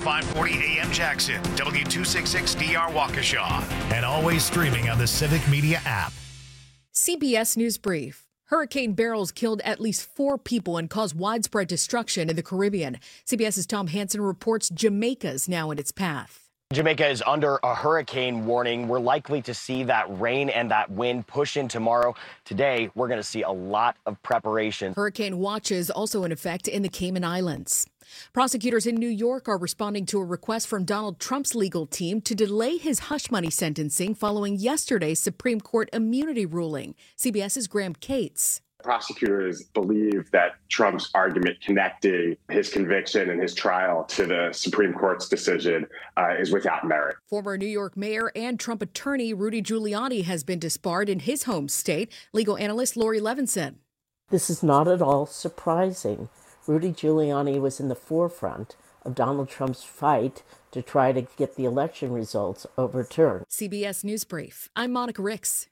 540 AM Jackson, W266DR Waukesha, and always streaming on the Civic Media app. CBS News Brief. Hurricane Beryl's killed at least 4 people and caused widespread destruction in the Caribbean. CBS's Tom Hansen reports Jamaica's now in its path. Jamaica is under a hurricane warning. We're likely to see that rain and that wind push in tomorrow. Today, we're going to see a lot of preparation. Hurricane watches also in effect in the Cayman Islands. Prosecutors in New York are responding to a request from Donald Trump's legal team to delay his hush money sentencing following yesterday's Supreme Court immunity ruling. CBS's Graham Cates. Prosecutors believe that Trump's argument connecting his conviction and his trial to the Supreme Court's decision is without merit. Former New York mayor and Trump attorney Rudy Giuliani has been disbarred in his home state. Legal analyst Lori Levinson. This is not at all surprising. Rudy Giuliani was in the forefront of Donald Trump's fight to try to get the election results overturned. CBS News Brief. I'm Monica Ricks.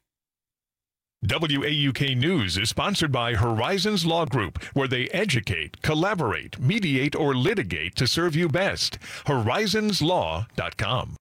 WAUK News is sponsored by Horizons Law Group, where they educate, collaborate, mediate, or litigate to serve you best. Horizonslaw.com.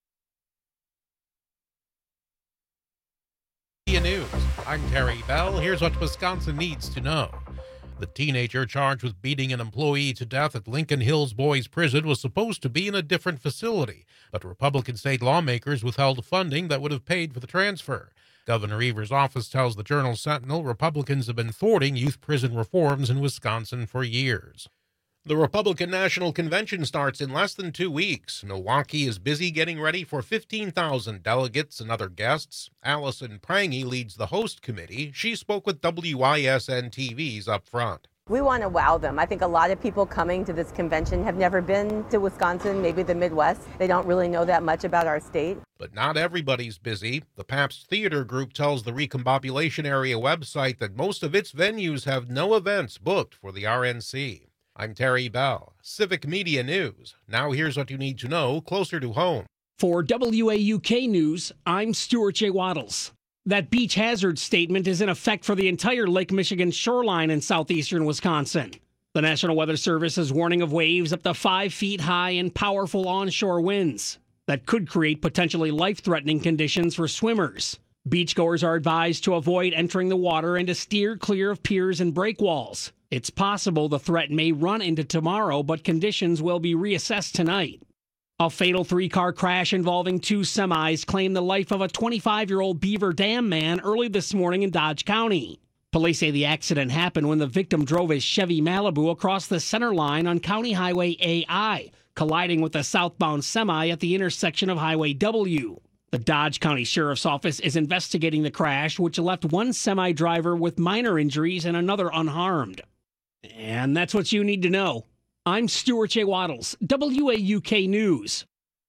News. I'm Terry Bell. Here's what Wisconsin needs to know. The teenager charged with beating an employee to death at Lincoln Hills Boys Prison was supposed to be in a different facility, but Republican state lawmakers withheld funding that would have paid for the transfer. Governor Evers' office tells the Journal-Sentinel Republicans have been thwarting youth prison reforms in Wisconsin for years. The Republican National Convention starts in less than 2 weeks. Milwaukee is busy getting ready for 15,000 delegates and other guests. Allison Prangy leads the host committee. She spoke with WISN-TV's Up Front. We want to wow them. I think a lot of people coming to this convention have never been to Wisconsin, maybe the Midwest. They don't really know that much about our state. But not everybody's busy. The Pabst Theater Group tells the Recombobulation Area website that most of its venues have no events booked for the RNC. I'm Terry Bell, Civic Media News. Now here's what you need to know closer to home. For WAUK News, I'm Stuart J. Waddles. That beach hazard statement is in effect for the entire Lake Michigan shoreline in southeastern Wisconsin. The National Weather Service is warning of waves up to 5 feet high and powerful onshore winds that could create potentially life-threatening conditions for swimmers. Beachgoers are advised to avoid entering the water and to steer clear of piers and breakwalls. It's possible the threat may run into tomorrow, but conditions will be reassessed tonight. A fatal 3-car crash involving 2 semis claimed the life of a 25-year-old Beaver Dam man early this morning in Dodge County. Police say the accident happened when the victim drove his Chevy Malibu across the center line on County Highway AI, colliding with a southbound semi at the intersection of Highway W. The Dodge County Sheriff's Office is investigating the crash, which left one semi-driver with minor injuries and another unharmed. And that's what you need to know. I'm Stuart J. Waddles, WAUK News.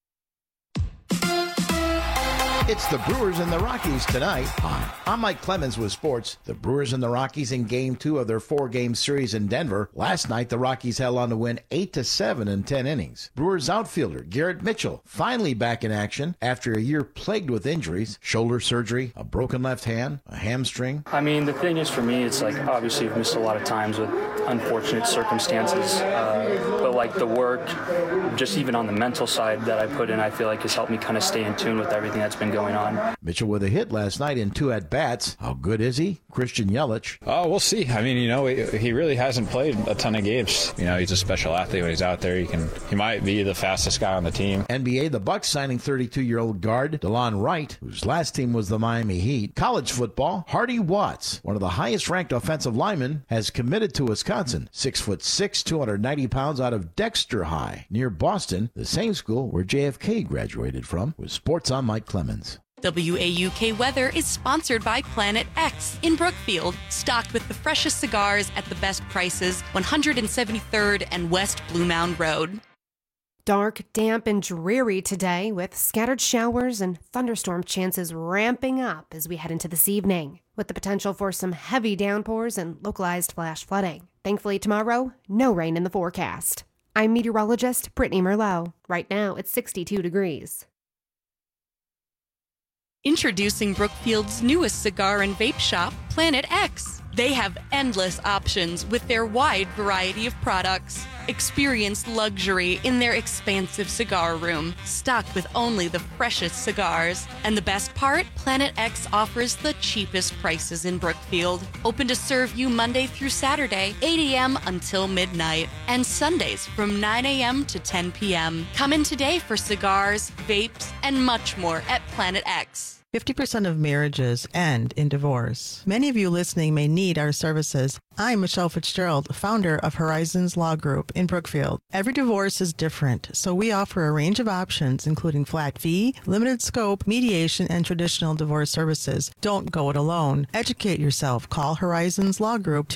It's the Brewers and the Rockies tonight. Hi, I'm Mike Clemens with sports. The Brewers and the Rockies in Game 2 of their 4-game series in Denver. Last night, the Rockies held on to win 8-7 in 10 innings. Brewers outfielder Garrett Mitchell finally back in action after a year plagued with injuries, shoulder surgery, a broken left hand, a hamstring. I mean, the thing is for me, it's like obviously I've missed a lot of times with unfortunate circumstances, but like the work, just even on the mental side that I put in, I feel like has helped me kind of stay in tune with everything that's been going on. Mitchell with a hit last night in 2 at-bats. How good is he? Christian Yelich. Oh, we'll see. I mean, he really hasn't played a ton of games. He's a special athlete when he's out there. He might be the fastest guy on the team. NBA, the Bucks signing 32-year-old guard DeLon Wright, whose last team was the Miami Heat. College football, Hardy Watts, one of the highest-ranked offensive linemen, has committed to Wisconsin. 6'6", 290 pounds, out of Dexter High, near Boston, the same school where JFK graduated from. With sports, I'm Mike Clemens. WAUK Weather is sponsored by Planet X in Brookfield, stocked with the freshest cigars at the best prices, 173rd and West Blue Mound Road. Dark, damp, and dreary today, with scattered showers and thunderstorm chances ramping up as we head into this evening, with the potential for some heavy downpours and localized flash flooding. Thankfully tomorrow, no rain in the forecast. I'm meteorologist Brittany Merlot. Right now, it's 62 degrees. Introducing Brookfield's newest cigar and vape shop, Planet X. They have endless options with their wide variety of products. Experience luxury in their expansive cigar room, stocked with only the freshest cigars. And the best part? Planet X offers the cheapest prices in Brookfield. Open to serve you Monday through Saturday, 8 a.m. until midnight, and Sundays from 9 a.m. to 10 p.m. Come in today for cigars, vapes, and much more at Planet X. 50% of marriages end in divorce. Many of you listening may need our services. I'm Michelle Fitzgerald, founder of Horizons Law Group in Brookfield. Every divorce is different, so we offer a range of options, including flat fee, limited scope, mediation, and traditional divorce services. Don't go it alone. Educate yourself. Call Horizons Law Group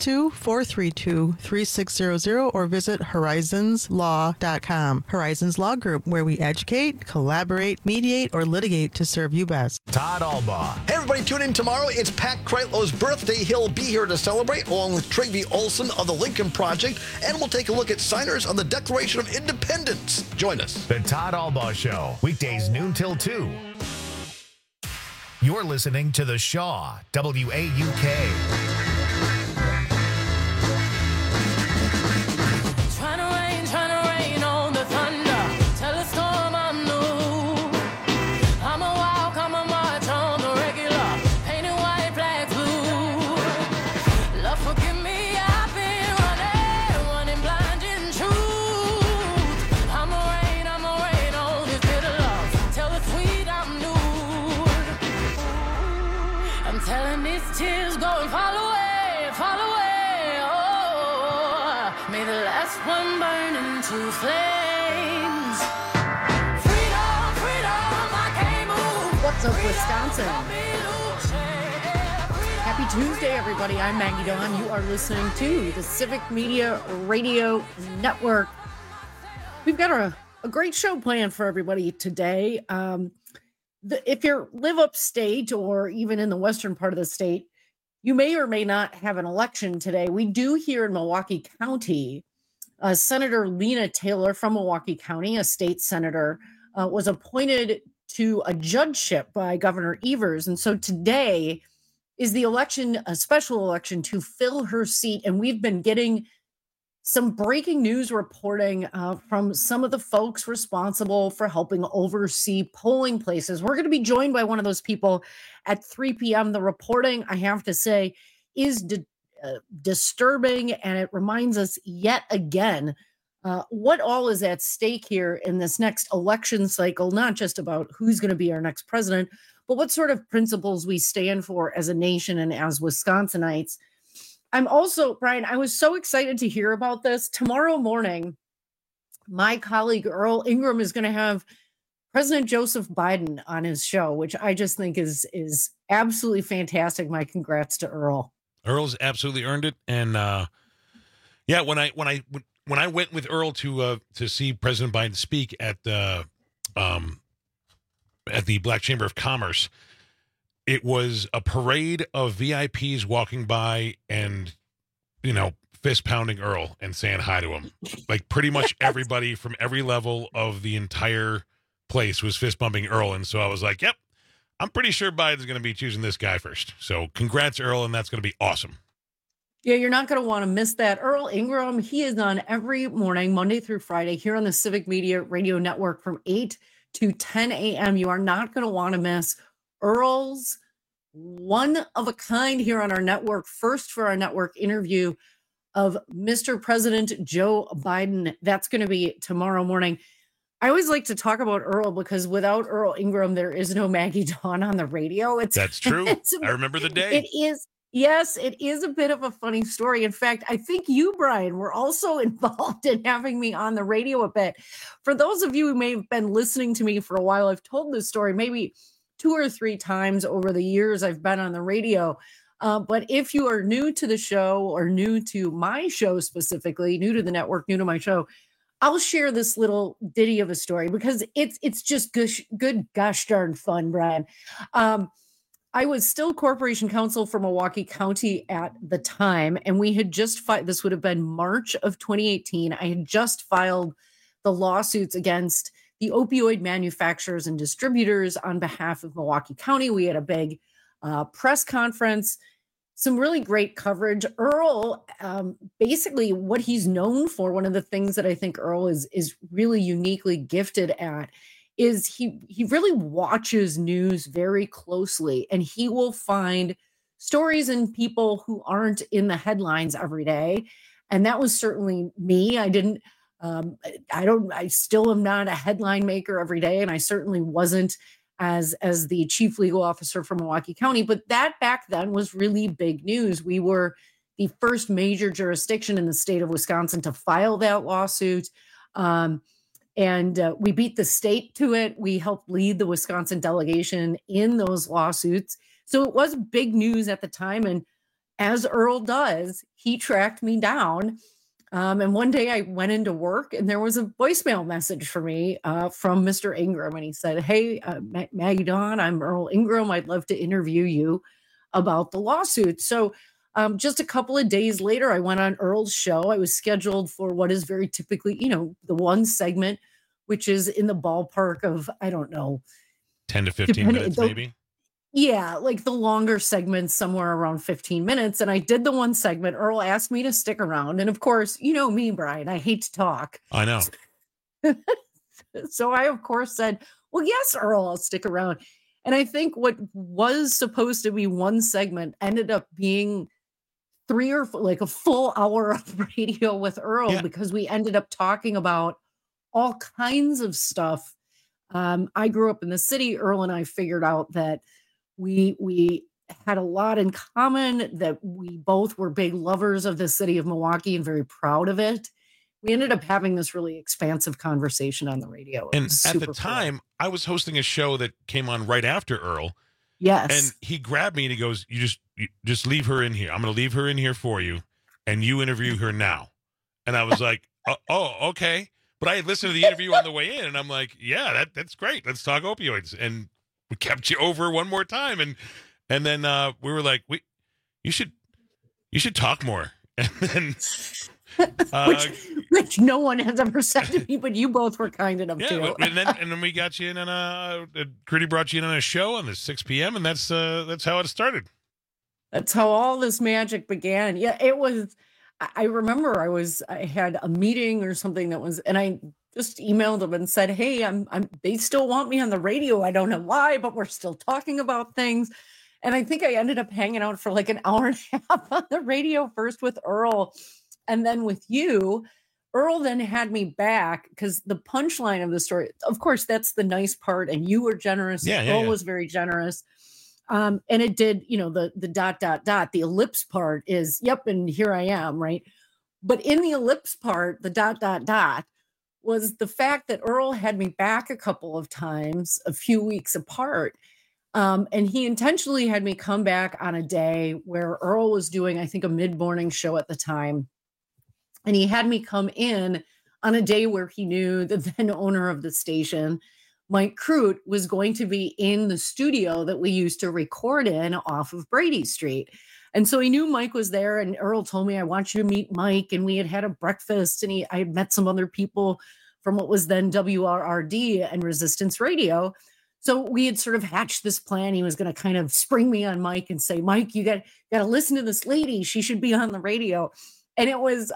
262-432-3600 or visit horizonslaw.com. Horizons Law Group, where we educate, collaborate, mediate, or litigate to serve you best. Todd Albaugh. Hey, everybody, tune in tomorrow. It's Pat Kreitlow's birthday. He'll be here to celebrate, along with Trygve Olsen of the Lincoln Project, and we'll take a look at signers on the Declaration of Independence. Join us. The Todd Albaugh Show, weekdays noon till 2. You're listening to The Shaw, WAUK. Tears go and fall away, oh, may the last one burn into flames. Freedom, freedom, I can't move. What's up, Wisconsin? Happy Tuesday, everybody. I'm Maggie Dawn. You are listening to the Civic Media Radio Network. We've got a great show planned for everybody today. If you live upstate or even in the western part of the state, you may or may not have an election today. We do here in Milwaukee County. Senator Lena Taylor from Milwaukee County, a state senator, was appointed to a judgeship by Governor Evers. And so today is the election, a special election to fill her seat. And we've been getting some breaking news reporting from some of the folks responsible for helping oversee polling places. We're going to be joined by one of those people at 3 p.m. The reporting, I have to say, is disturbing, and it reminds us yet again what all is at stake here in this next election cycle, not just about who's going to be our next president, but what sort of principles we stand for as a nation and as Wisconsinites. I'm also, Brian, I was so excited to hear about this. Tomorrow morning, my colleague Earl Ingram is going to have President Joseph Biden on his show, which I just think is absolutely fantastic. My congrats to Earl. Earl's absolutely earned it. And yeah, when I went with Earl to see President Biden speak at the Black Chamber of Commerce, it was a parade of VIPs walking by and, fist pounding Earl and saying hi to him. Like pretty much everybody from every level of the entire place was fist bumping Earl. And so I was like, yep, I'm pretty sure Biden's going to be choosing this guy first. So congrats, Earl. And that's going to be awesome. Yeah, you're not going to want to miss that. Earl Ingram, he is on every morning, Monday through Friday, here on the Civic Media Radio Network from 8 to 10 a.m. You are not going to want to miss Earl's one of a kind here on our network. First for our network interview of Mr. President Joe Biden. That's going to be tomorrow morning. I always like to talk about Earl because without Earl Ingram, there is no Maggie Dawn on the radio. That's true. I remember the day. It is. Yes, it is a bit of a funny story. In fact, I think you, Brian, were also involved in having me on the radio a bit. For those of you who may have been listening to me for a while, I've told this story maybe 2 or 3 times over the years I've been on the radio. But if you are new to the show or new to my show specifically, new to the network, new to my show, I'll share this little ditty of a story because it's just good gosh darn fun, Brian. I was still corporation counsel for Milwaukee County at the time, and we had just this would have been March of 2018. I had just filed the lawsuits against the opioid manufacturers and distributors on behalf of Milwaukee County. We had a big press conference. some really great coverage. Earl, basically what he's known for, one of the things that I think Earl is really uniquely gifted at, is he really watches news very closely, and he will find stories and people who aren't in the headlines every day. And that was certainly me. I still am not a headline maker every day, and I certainly wasn't as the chief legal officer for Milwaukee County, but that back then was really big news. We were the first major jurisdiction in the state of Wisconsin to file that lawsuit. And we beat the state to it. We helped lead the Wisconsin delegation in those lawsuits. So it was big news at the time. And as Earl does, he tracked me down. And one day I went into work and there was a voicemail message for me from Mr. Ingram. And he said, "Hey, Maggie Dawn, I'm Earl Ingram. I'd love to interview you about the lawsuit." So just a couple of days later, I went on Earl's show. I was scheduled for what is very typically, the one segment, which is in the ballpark of, I don't know, 10 to 15 minutes, maybe. Yeah, like the longer segments, somewhere around 15 minutes. And I did the one segment. Earl asked me to stick around. And of course, you know me, Brian, I hate to talk. I know. So I, of course, said, "Well, yes, Earl, I'll stick around." And I think what was supposed to be one segment ended up being like a full hour of radio with Earl, because we ended up talking about all kinds of stuff. I grew up in the city. Earl and I figured out that we had a lot in common, that we both were big lovers of the city of Milwaukee and very proud of it. We ended up having this really expansive conversation on the radio. And at the time, I was hosting a show that came on right after Earl. Yes. And he grabbed me and he goes, you just leave her in here. I'm going to leave her in here for you, and you interview her now. And I was like, oh, okay. But I had listened to the interview on the way in, and I'm like, yeah, that's great. Let's talk opioids. And we kept you over one more time, and then we were like, you should talk more. And then which no one has ever said to me, but you both were kind enough to. and then we got you in on Crudy brought you in on a show on the 6 p.m. and that's how it started. That's how all this magic began. Yeah, it was. I remember I had a meeting or something and I just emailed them and said, "Hey, they still want me on the radio. I don't know why, but we're still talking about things." And I think I ended up hanging out for like an hour and a half on the radio, first with Earl and then with you. Earl then had me back because the punchline of the story, of course, that's the nice part. And you were generous. Earl was very generous. And it did, the the ellipse part is, yep, and here I am, right? But in the ellipse part, the ... was the fact that Earl had me back a couple of times, a few weeks apart. And he intentionally had me come back on a day where Earl was doing, I think, a mid-morning show at the time. And he had me come in on a day where he knew the then owner of the station, Mike Crute, was going to be in the studio that we used to record in off of Brady Street. And so he knew Mike was there, and Earl told me, "I want you to meet Mike." And we had a breakfast, and I had met some other people from what was then WRRD and Resistance Radio. So we had sort of hatched this plan. He was going to kind of spring me on Mike and say, "Mike, you got to listen to this lady. She should be on the radio." And it was,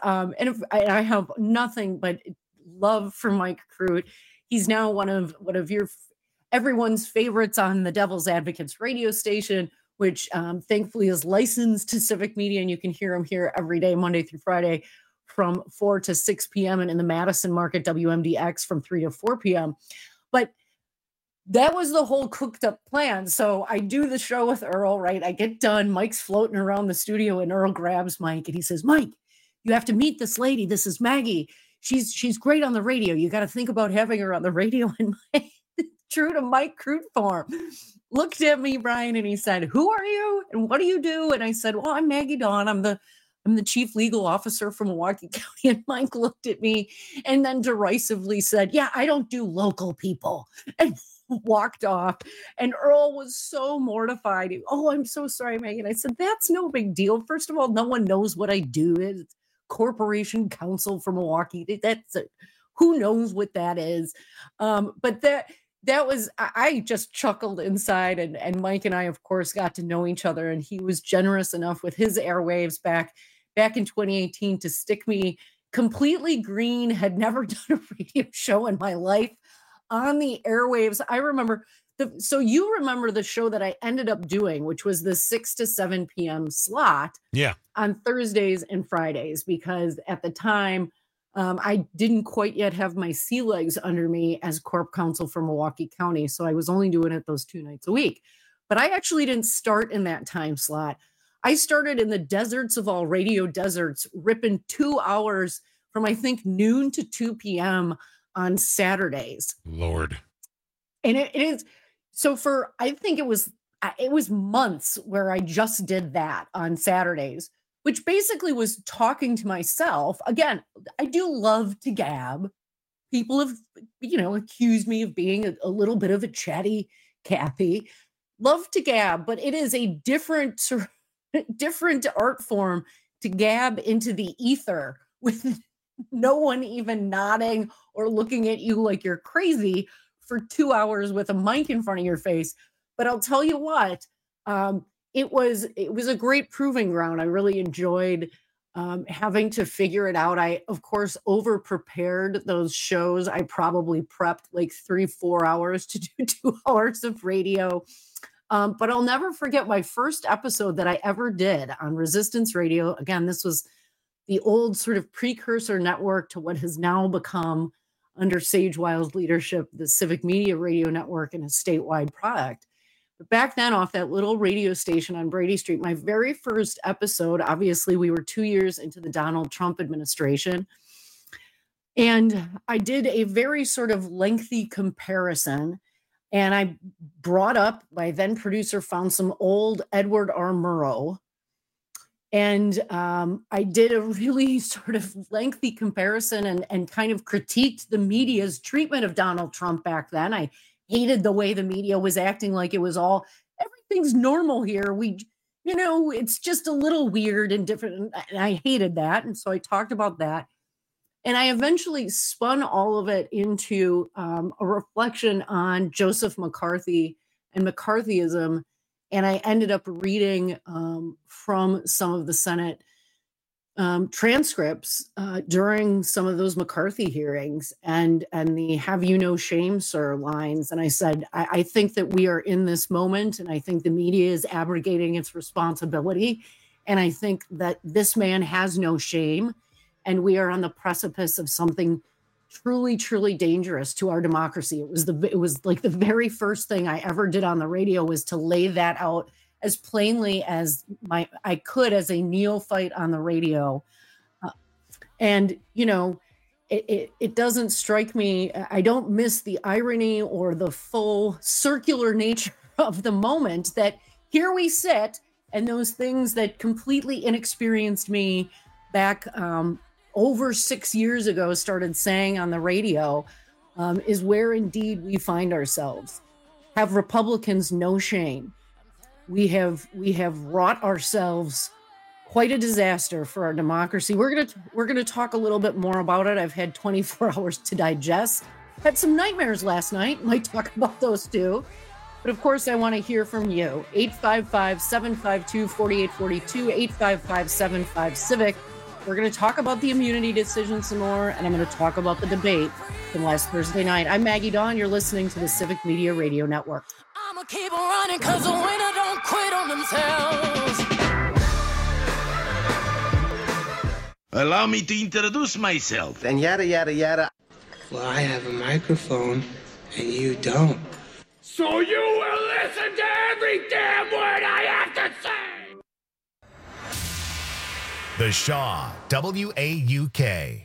I have nothing but love for Mike Crute. He's now one of everyone's favorites on the Devil's Advocates radio station, which thankfully is licensed to Civic Media, and you can hear him here every day, Monday through Friday, from 4 to 6 p.m. and in the Madison market, WMDX from 3 to 4 p.m. But that was the whole cooked up plan. So I do the show with Earl, right? I get done. Mike's floating around the studio, and Earl grabs Mike and he says, "Mike, you have to meet this lady. This is Maggie. She's great on the radio. You got to think about having her on the radio." And true to Mike Crute form, looked at me, Brian, and he said, "Who are you and what do you do?" And I said, "Well, I'm Maggie Dawn. I'm the chief legal officer for Milwaukee County." And Mike looked at me and then derisively said, "Yeah, I don't do local people," and walked off. And Earl was so mortified. "Oh, I'm so sorry, Megan." I said, "That's no big deal. First of all, no one knows what I do. It's Corporation Counsel for Milwaukee. Who knows what that is?" But that was, I just chuckled inside, and Mike and I, of course, got to know each other, and he was generous enough with his airwaves back in 2018 to stick me completely green, had never done a radio show in my life on the airwaves. I remember, so you remember the show that I ended up doing, which was the 6 to 7 p.m. slot on Thursdays and Fridays, because at the time, I didn't quite yet have my sea legs under me as corp counsel for Milwaukee County. So I was only doing it those 2 nights a week. But I actually didn't start in that time slot. I started in the deserts of all radio deserts, ripping 2 hours from, I think, noon to 2 p.m. on Saturdays. Lord. And it is, so for, I think it was months where I just did that on Saturdays, which basically was talking to myself. Again, I do love to gab. People have, accused me of being a little bit of a chatty Kathy. Love to gab, but it is a different art form to gab into the ether with no one even nodding or looking at you like you're crazy for 2 hours with a mic in front of your face. But I'll tell you what, it was a great proving ground. I really enjoyed having to figure it out. I, of course, over prepared those shows. I probably prepped like 3-4 hours to do 2 hours of radio. But I'll never forget my first episode that I ever did on Resistance Radio. Again, this was the old sort of precursor network to what has now become, under Sage Wild's leadership, the Civic Media Radio Network, and a statewide product. But back then, off that little radio station on Brady Street, my very first episode, obviously we were 2 years into the Donald Trump administration, and I did a very sort of lengthy comparison, and I brought up, my then producer found some old Edward R. Murrow, and I did a really sort of lengthy comparison and kind of critiqued the media's treatment of Donald Trump back then. I hated the way the media was acting like it was everything's normal here. It's just a little weird and different. And I hated that. And so I talked about that. And I eventually spun all of it into a reflection on Joseph McCarthy and McCarthyism. And I ended up reading from some of the Senate transcripts during some of those McCarthy hearings and the "Have you no shame, sir" lines. And I said, I think that we are in this moment, and I think the media is abrogating its responsibility. And I think that this man has no shame, and we are on the precipice of something truly, truly dangerous to our democracy. It was like the very first thing I ever did on the radio was to lay that out as plainly as I could as a neophyte on the radio. It doesn't strike me, I don't miss the irony or the full circular nature of the moment that here we sit, and those things that completely inexperienced me back over 6 years ago started saying on the radio is where indeed we find ourselves. Have Republicans no shame? We have wrought ourselves quite a disaster for our democracy. We're gonna talk a little bit more about it. I've had 24 hours to digest. Had some nightmares last night. Might talk about those too. But of course, I want to hear from you. 855-752-4842, 855-75-CIVIC. We're going to talk about the immunity decision some more, and I'm going to talk about the debate from last Thursday night. I'm Maggie Dawn. You're listening to the Civic Media Radio Network. I'ma keep running because the winner don't quit on themselves. Allow me to introduce myself. And yada, yada, yada. Well, I have a microphone, and you don't. So you will listen to every damn word I have to say. The Shaw, WAUK.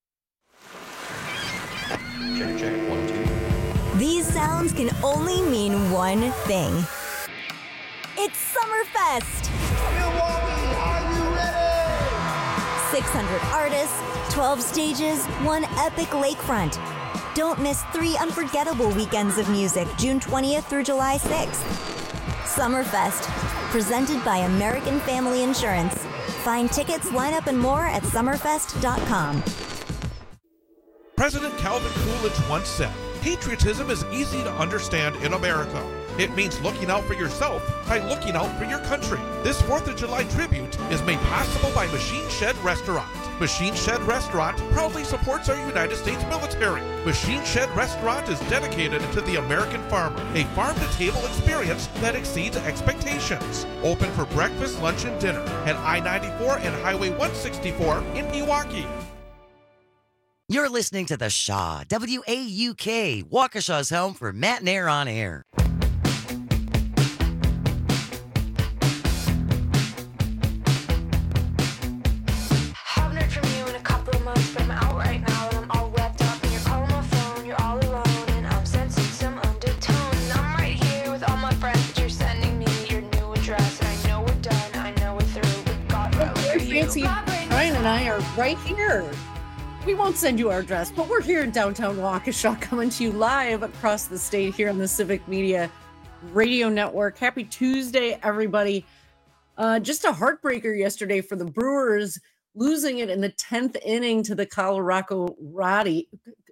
Check, 1, 2. These sounds can only mean one thing. It's Summerfest! Milwaukee, are you ready? 600 artists, 12 stages, one epic lakefront. Don't miss 3 unforgettable weekends of music, June 20th through July 6th. Summerfest, presented by American Family Insurance. Find tickets, lineup, and more at summerfest.com. President Calvin Coolidge once said, Patriotism is easy to understand in America. It means looking out for yourself by looking out for your country. This 4th of July tribute is made possible by Machine Shed Restaurant. Machine Shed Restaurant proudly supports our United States military. Machine Shed Restaurant is dedicated to the American farmer, a farm-to-table experience that exceeds expectations. Open for breakfast, lunch, and dinner at I-94 and Highway 164 in Pewaukee. You're listening to The Shaw, WAUK, Waukesha's home for Matt and Air on Air. Haven't heard from you in a couple of months, but I'm out right now and I'm all wrapped up. And you're calling my phone, you're all alone, and I'm sensing some undertones. I'm right here with all my friends, but you're sending me your new address. And I know we're done, I know we're through. We got right for you. Fancy Brian and I are right here. We won't send you our address, but we're here in downtown Waukesha, coming to you live across the state here on the Civic Media Radio Network. Happy Tuesday, everybody. Just a heartbreaker yesterday for the Brewers, losing it in the 10th inning to the Colorado Rockies.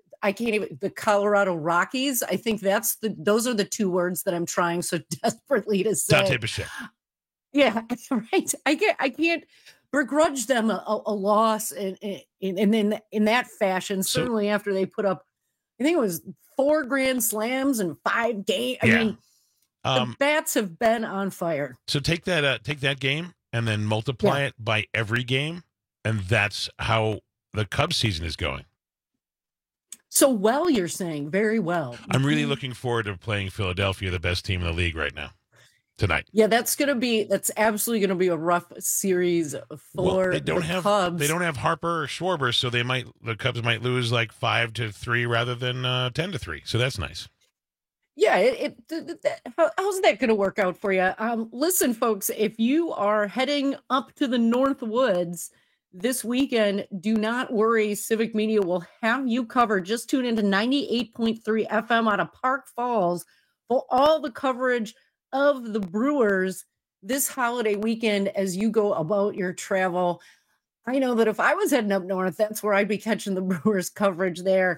I think those are the two words that I'm trying so desperately to say. Dante Bichette. Yeah, right. I can't begrudge them a loss in that fashion. Certainly after they put up, I think it was 4 grand slams and 5 games. I mean, the bats have been on fire. So take that game and then multiply it by every game, and that's how the Cubs season is going. So well, you're saying very well. I'm really looking forward to playing Philadelphia, the best team in the league right now. Tonight. Yeah, that's absolutely going to be a rough series for the Cubs. They don't have Harper or Schwarber, so the Cubs might lose like 5-3 rather than 10-3. So that's nice. Yeah, how's that going to work out for you? Listen, folks, if you are heading up to the North Woods this weekend, do not worry. Civic Media will have you covered. Just tune into 98.3 FM out of Park Falls for all the coverage of the Brewers this holiday weekend as you go about your travel. I know that if I was heading up north, that's where I'd be catching the Brewers coverage there.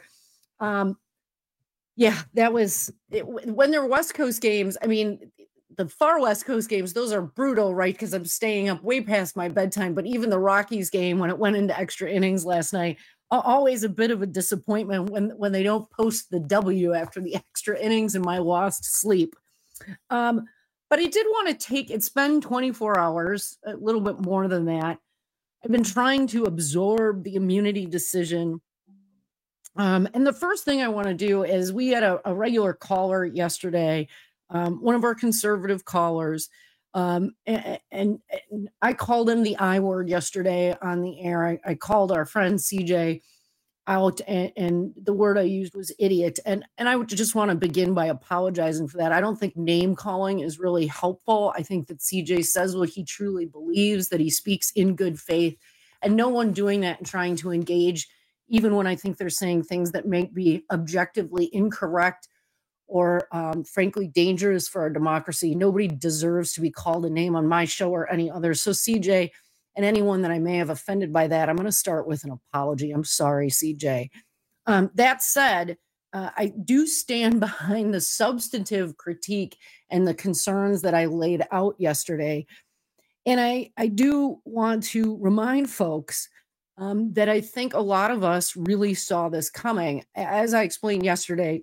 That was it. When there were West Coast games. I mean, the far West Coast games, those are brutal, right? Because I'm staying up way past my bedtime. But even the Rockies game, when it went into extra innings last night, always a bit of a disappointment when they don't post the W after the extra innings and my lost sleep. But I did want to it's been 24 hours, a little bit more than that. I've been trying to absorb the immunity decision. And the first thing I want to do is we had a regular caller yesterday, one of our conservative callers, and I called him the I word yesterday on the air. I called our friend CJ out, and the word I used was idiot. And I would just want to begin by apologizing for that. I don't think name calling is really helpful. I think that CJ says what he truly believes, that he speaks in good faith, and no one doing that and trying to engage, even when I think they're saying things that may be objectively incorrect or frankly dangerous for our democracy. Nobody deserves to be called a name on my show or any other. So CJ, and anyone that I may have offended by that, I'm going to start with an apology. I'm sorry, CJ. That said, I do stand behind the substantive critique and the concerns that I laid out yesterday. And I do want to remind folks that I think a lot of us really saw this coming. As I explained yesterday,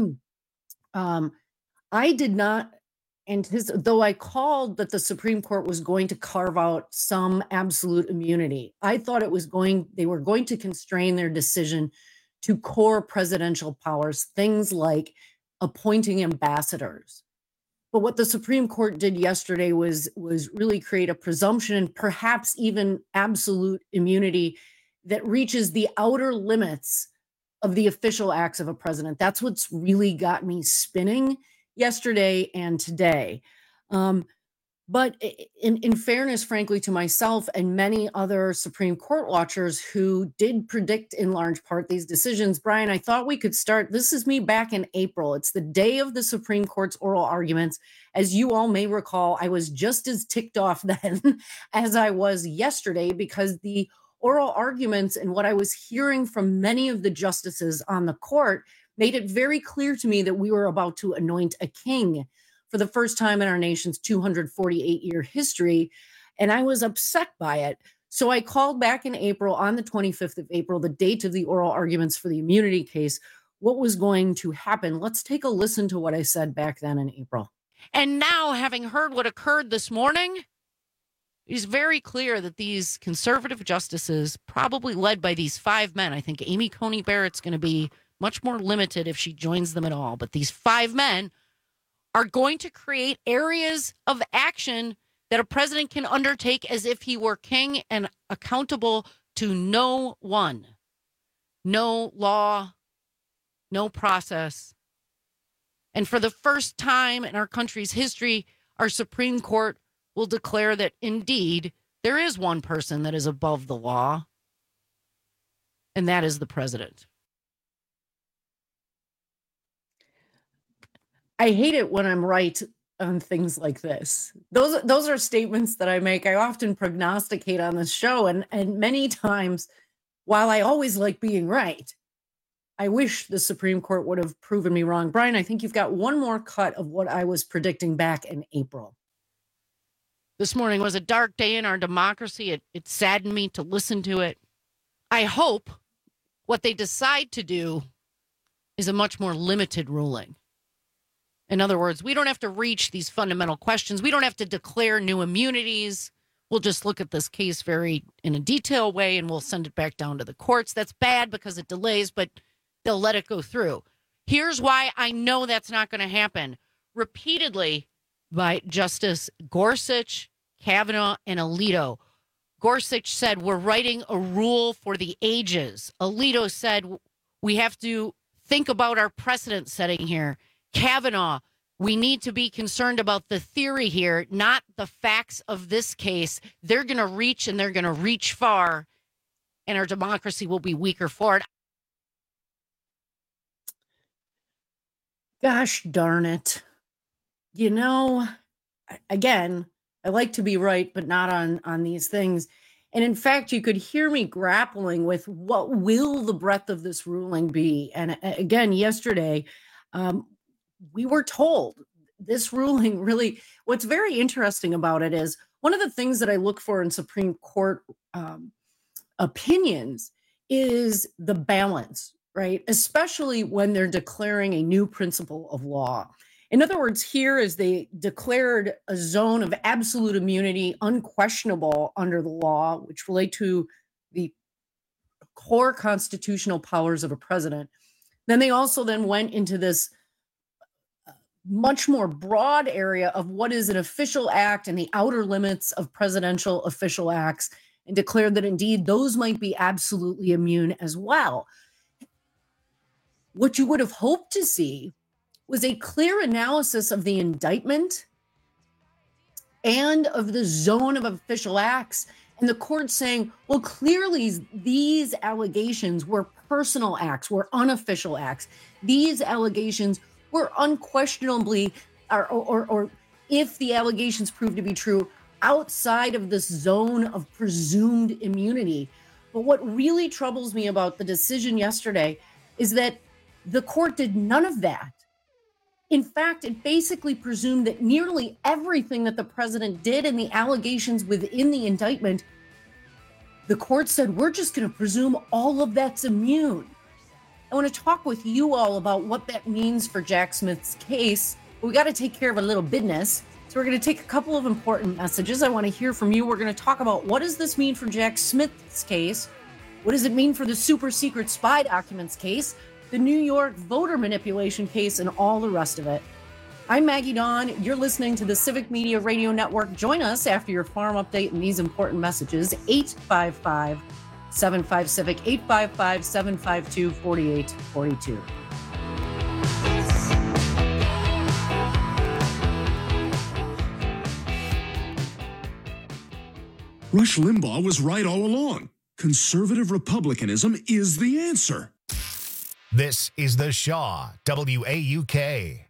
I did not though I called that the Supreme Court was going to carve out some absolute immunity. I thought they were going to constrain their decision to core presidential powers, things like appointing ambassadors. But what the Supreme Court did yesterday was really create a presumption and perhaps even absolute immunity that reaches the outer limits of the official acts of a president. That's what's really got me spinning yesterday and today. But in fairness, frankly, to myself and many other Supreme Court watchers who did predict in large part these decisions, Brian, I thought we could start. This is me back in April. It's the day of the Supreme Court's oral arguments. As you all may recall, I was just as ticked off then as I was yesterday because the oral arguments and what I was hearing from many of the justices on the court made it very clear to me that we were about to anoint a king for the first time in our nation's 248-year history, and I was upset by it. So I called back in April, on the 25th of April, the date of the oral arguments for the immunity case, what was going to happen. Let's take a listen to what I said back then in April. And now, having heard what occurred this morning, it is very clear that these conservative justices, probably led by these 5 men, I think Amy Coney Barrett's going to be much more limited if she joins them at all, but these 5 men are going to create areas of action that a president can undertake as if he were king and accountable to no one. No law, no process. And for the first time in our country's history, our Supreme Court will declare that indeed there is one person that is above the law, and that is the president. I hate it when I'm right on things like this. Those are statements that I make. I often prognosticate on this show, and many times, while I always like being right, I wish the Supreme Court would have proven me wrong. Brian, I think you've got one more cut of what I was predicting back in April. This morning was a dark day in our democracy. It saddened me to listen to it. I hope what they decide to do is a much more limited ruling. In other words, we don't have to reach these fundamental questions. We don't have to declare new immunities. We'll just look at this case in a detailed way, and we'll send it back down to the courts. That's bad because it delays, but they'll let it go through. Here's why I know that's not going to happen. Repeatedly by Justice Gorsuch, Kavanaugh, and Alito. Gorsuch said, we're writing a rule for the ages. Alito said, we have to think about our precedent setting here. Kavanaugh, we need to be concerned about the theory here, not the facts of this case. They're going to reach, and they're going to reach far, and our democracy will be weaker for it. Gosh darn it. You know, again, I like to be right, but not on these things. And in fact, you could hear me grappling with what will the breadth of this ruling be. And again, yesterday, we were told this ruling really, what's very interesting about it is one of the things that I look for in Supreme Court opinions is the balance, right? Especially when they're declaring a new principle of law. In other words, here is they declared a zone of absolute immunity, unquestionable under the law, which relate to the core constitutional powers of a president. Then they also then went into this much more broad area of what is an official act and the outer limits of presidential official acts, and declared that indeed those might be absolutely immune as well. What you would have hoped to see was a clear analysis of the indictment and of the zone of official acts, and the court saying, well, clearly these allegations were personal acts, were unofficial acts. These allegations were unquestionably, or if the allegations prove to be true, outside of this zone of presumed immunity. But what really troubles me about the decision yesterday is that the court did none of that. In fact, it basically presumed that nearly everything that the president did and the allegations within the indictment, the court said, we're just going to presume all of that's immune. I want to talk with you all about what that means for Jack Smith's case. We got to take care of a little business. So we're going to take a couple of important messages. I want to hear from you. We're going to talk about what does this mean for Jack Smith's case? What does it mean for the super secret spy documents case, the New York voter manipulation case, and all the rest of it? I'm Maggie Dawn. You're listening to the Civic Media Radio Network. Join us after your farm update and these important messages. 855-75-CIVIC, 855-752-4842. Rush Limbaugh was right all along. Conservative Republicanism is the answer. This is The Shaw, WAUK.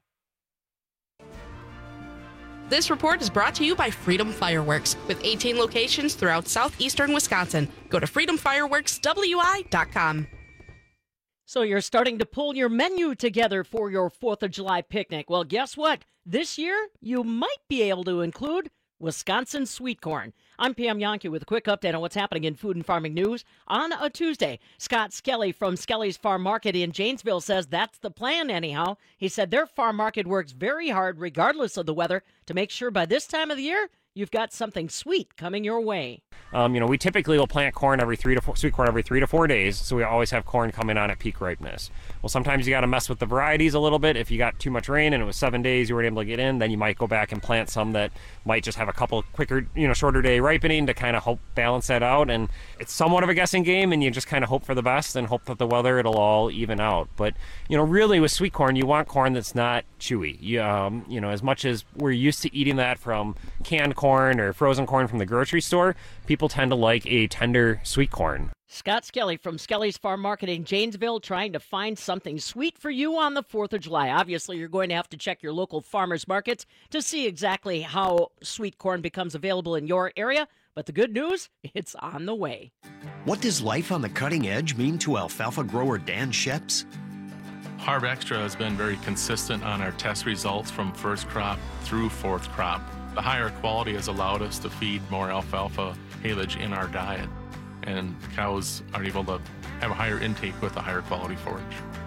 This report is brought to you by Freedom Fireworks, with 18 locations throughout southeastern Wisconsin. Go to freedomfireworkswi.com. So you're starting to pull your menu together for your 4th of July picnic. Well, guess what? This year, you might be able to include Wisconsin sweet corn. I'm Pam Yonke with a quick update on what's happening in food and farming news on a Tuesday. Scott Skelly from Skelly's Farm Market in Janesville says that's the plan anyhow. He said their farm market works very hard regardless of the weather to make sure by this time of the year you've got something sweet coming your way. We typically will plant corn sweet corn every 3 to 4 days, so we always have corn coming on at peak ripeness. Well, sometimes you got to mess with the varieties a little bit. If you got too much rain and it was 7 days you weren't able to get in, then you might go back and plant some that might just have a couple quicker, shorter day ripening to kind of help balance that out. And it's somewhat of a guessing game, and you just kind of hope for the best and hope that the weather, it'll all even out. But, really with sweet corn, you want corn that's not chewy. As much as we're used to eating that from canned corn or frozen corn from the grocery store, people tend to like a tender sweet corn. Scott Skelly from Skelly's Farm Market in Janesville trying to find something sweet for you on the 4th of July. Obviously, you're going to have to check your local farmers markets to see exactly how sweet corn becomes available in your area. But the good news, it's on the way. What does life on the cutting edge mean to alfalfa grower Dan Sheps? Harv Extra has been very consistent on our test results from first crop through 4th crop. The higher quality has allowed us to feed more alfalfa haylage in our diet, and cows are able to have a higher intake with a higher quality forage.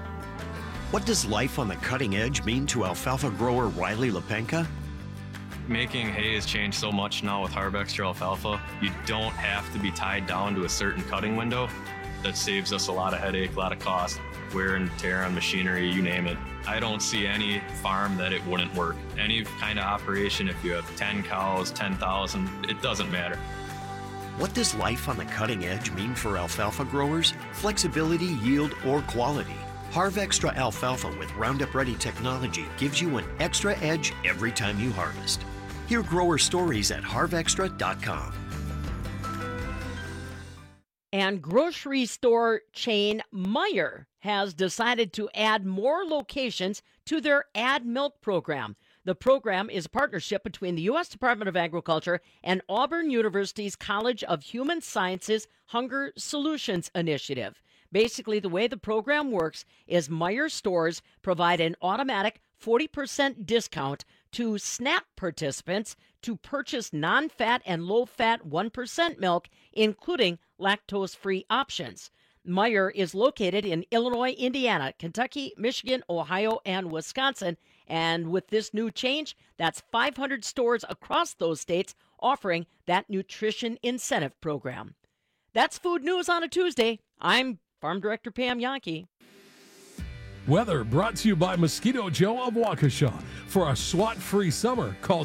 What does life on the cutting edge mean to alfalfa grower Riley Lepenka? Making hay has changed so much now with Harv Extra alfalfa. You don't have to be tied down to a certain cutting window. That saves us a lot of headache, a lot of cost, wear and tear on machinery, you name it. I don't see any farm that it wouldn't work. Any kind of operation, if you have 10 cows, 10,000, it doesn't matter. What does life on the cutting edge mean for alfalfa growers? Flexibility, yield, or quality? Harv Extra alfalfa with Roundup Ready technology gives you an extra edge every time you harvest. Hear grower stories at harvextra.com. And grocery store chain Meijer has decided to add more locations to their Add Milk program. The program is a partnership between the U.S. Department of Agriculture and Auburn University's College of Human Sciences Hunger Solutions Initiative. Basically, the way the program works is Meijer stores provide an automatic 40% discount to SNAP participants to purchase non-fat and low-fat 1% milk, including lactose-free options. Meijer is located in Illinois, Indiana, Kentucky, Michigan, Ohio, and Wisconsin. And with this new change, that's 500 stores across those states offering that nutrition incentive program. That's food news on a Tuesday. I'm Farm Director Pam Yonke. Weather brought to you by Mosquito Joe of Waukesha. For a SWAT-free summer, call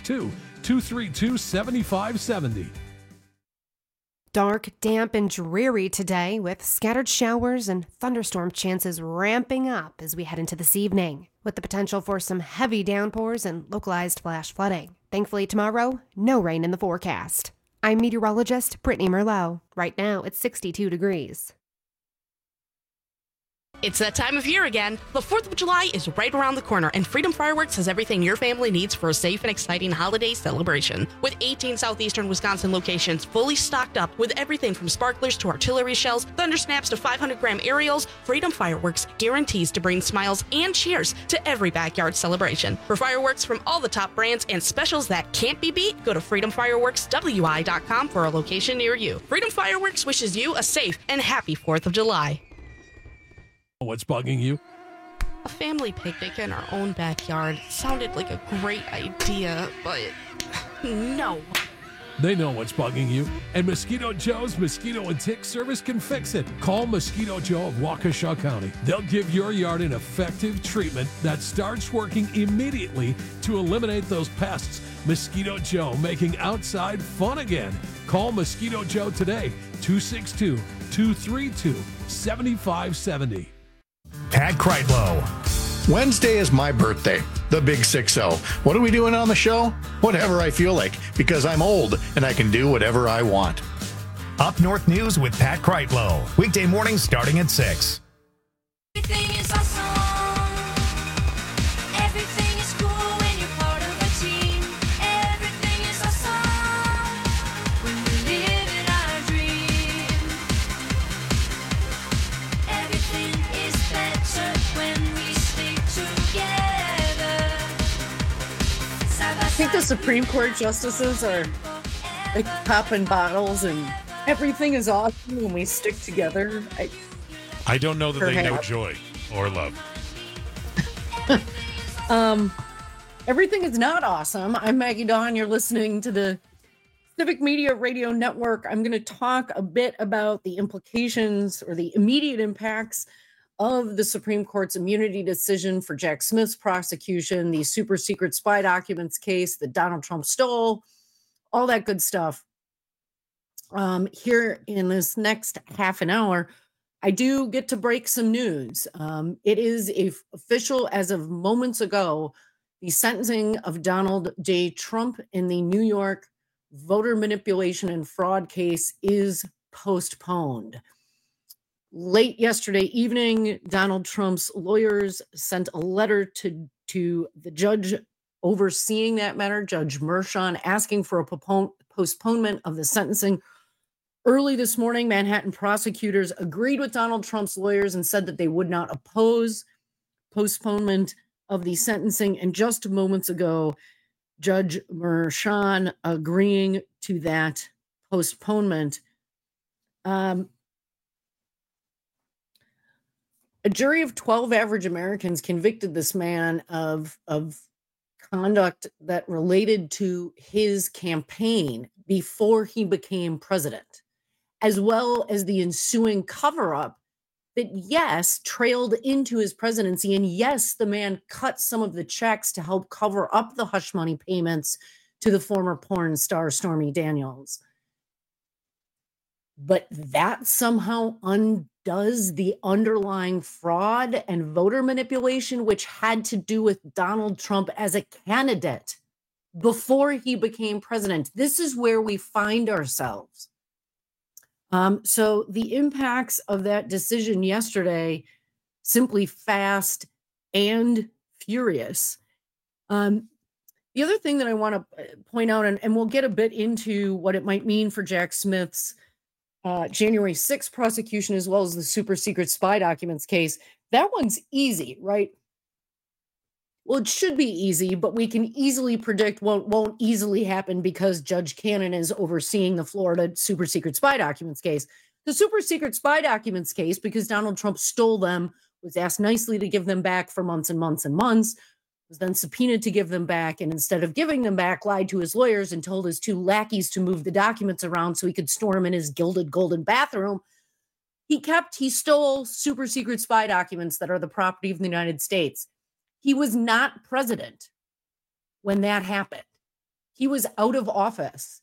262-232-7570. Dark, damp, and dreary today with scattered showers and thunderstorm chances ramping up as we head into this evening, with the potential for some heavy downpours and localized flash flooding. Thankfully tomorrow, no rain in the forecast. I'm meteorologist Brittany Merlot. Right now, it's 62 degrees. It's that time of year again. The 4th of July is right around the corner, and Freedom Fireworks has everything your family needs for a safe and exciting holiday celebration. With 18 southeastern Wisconsin locations fully stocked up with everything from sparklers to artillery shells, thunder snaps to 500-gram aerials, Freedom Fireworks guarantees to bring smiles and cheers to every backyard celebration. For fireworks from all the top brands and specials that can't be beat, go to freedomfireworkswi.com for a location near you. Freedom Fireworks wishes you a safe and happy 4th of July. What's bugging you? A family picnic in our own backyard sounded like a great idea, but no. They know what's bugging you, and Mosquito Joe's Mosquito and Tick Service can fix it. Call Mosquito Joe of Waukesha County. They'll give your yard an effective treatment that starts working immediately to eliminate those pests. Mosquito Joe, making outside fun again. Call Mosquito Joe today, 262-232-7570. Pat Kreitlow. Wednesday is my birthday, the big 6-0. What are we doing on the show? Whatever I feel like, because I'm old and I can do whatever I want. Up North News with Pat Kreitlow. Weekday mornings starting at 6. Everything is awesome. Everything is cool when you're part of a team. Everything is awesome when we live in our dream. Everything is think the Supreme Court justices are like popping bottles and everything is awesome when we stick together. I don't know that they know Perhaps. joy or love. Everything is not awesome. I'm Maggie Dawn. You're listening to the Civic Media Radio Network. I'm going to talk a bit about the implications or the immediate impacts of the Supreme Court's immunity decision for Jack Smith's prosecution, the super secret spy documents case that Donald Trump stole, all that good stuff. Here in this next half an hour, I do get to break some news. It is official as of moments ago. The sentencing of Donald J. Trump in the New York voter manipulation and fraud case is postponed. Late yesterday evening, Donald Trump's lawyers sent a letter to the judge overseeing that matter, Judge Mershon, asking for a postponement of the sentencing. Early this morning, Manhattan prosecutors agreed with Donald Trump's lawyers and said that they would not oppose postponement of the sentencing. And just moments ago, Judge Mershon agreeing to that postponement. A jury of 12 average Americans convicted this man of conduct that related to his campaign before he became president, as well as the ensuing cover-up that, yes, trailed into his presidency. And yes, the man cut some of the checks to help cover up the hush money payments to the former porn star Stormy Daniels. But that somehow undoes the underlying fraud and voter manipulation, which had to do with Donald Trump as a candidate before he became president. This is where we find ourselves. So the impacts of that decision yesterday, simply fast and furious. The other thing that I want to point out, and we'll get a bit into what it might mean for Jack Smith's January 6th prosecution, as well as the super secret spy documents case. That one's easy, right? Well, it should be easy, but we can easily predict won't easily happen because Judge Cannon is overseeing the Florida super secret spy documents case. The super secret spy documents case, because Donald Trump stole them, was asked nicely to give them back for months and months and months, was then subpoenaed to give them back, and instead of giving them back, lied to his lawyers and told his two lackeys to move the documents around so he could store them in his gilded golden bathroom. He stole super secret spy documents that are the property of the United States. He was not president when that happened. He was out of office.